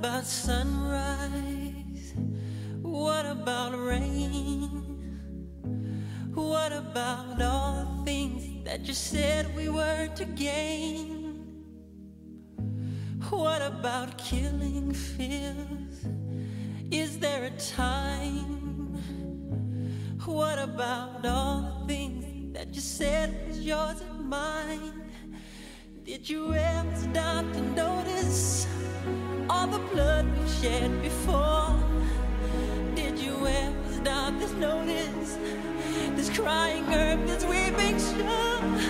about sunrise? What about rain? What about all the things that you said we were to gain? What about killing fears? Is there a time? What about all the things that you said was yours and mine? Did you ever stop to notice all the blood we shed before? Did you ever stop to notice this crying earth, this weeping shore?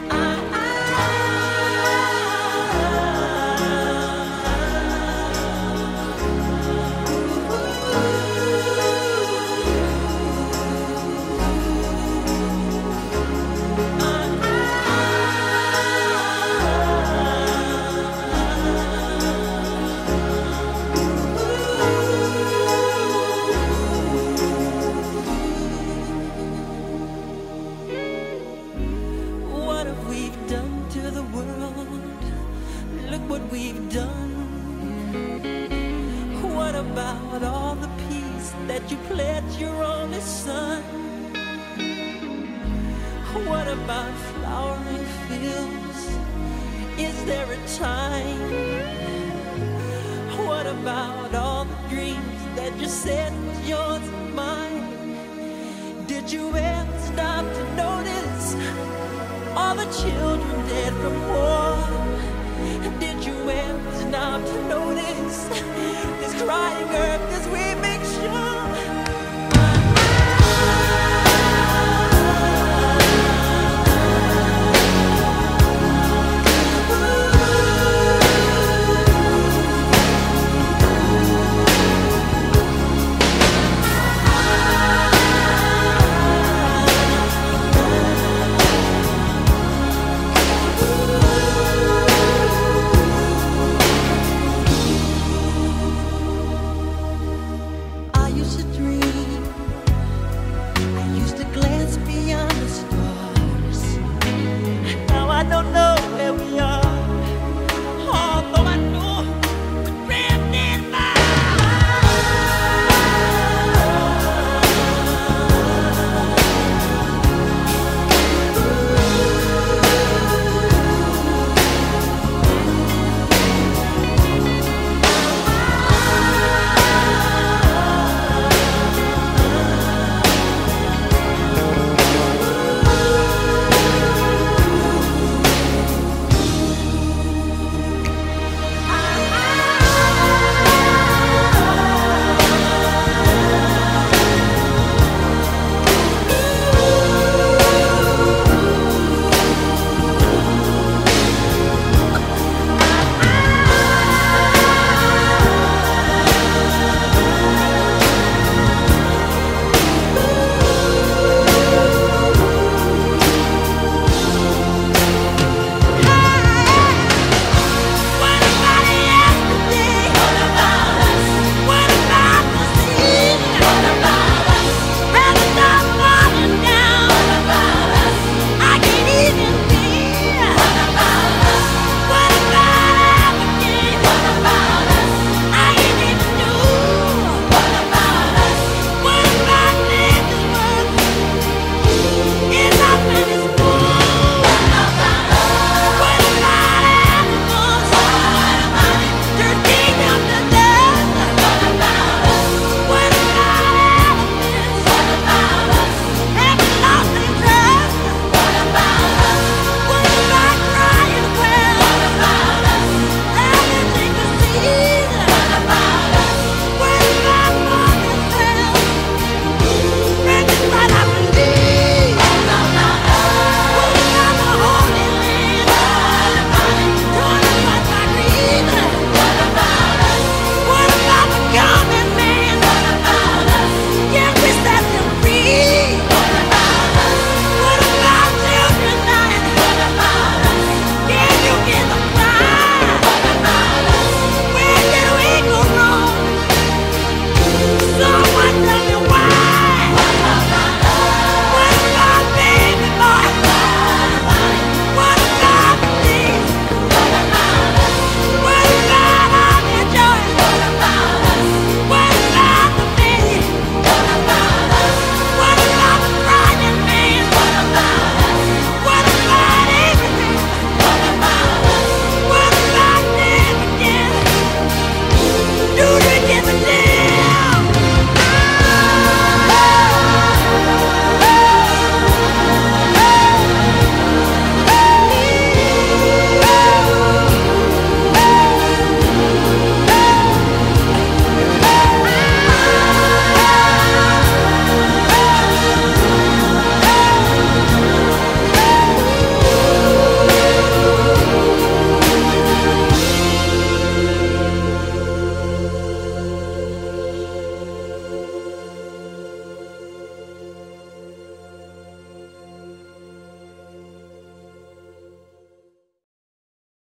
What we've done. What about all the peace that you pledged your only son? What about flowering fields? Is there a time? What about all the dreams that you said was yours and mine? Did you ever stop to notice all the children dead from war?